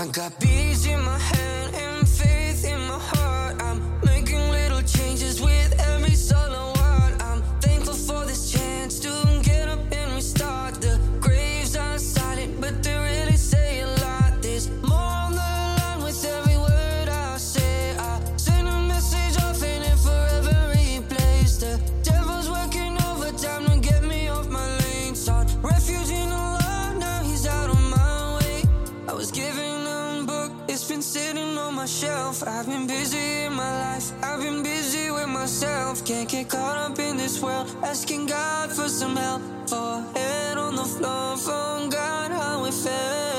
I got bees in my hand and faith in my heart. I'm making little changes with every solo word. I'm thankful for this chance to get up and restart. The graves are silent, but they really say a lot. There's more on the line with every word I say. I send a message off and it forever replays. The devil's working overtime to get me off my lane. Sought refuge in the Lord, now he's out of my way. I was giving it's been sitting on my shelf. I've been busy in my life, I've been busy with myself. Can't get caught up in this world, asking God for some help. For head on the floor, from God how it felt.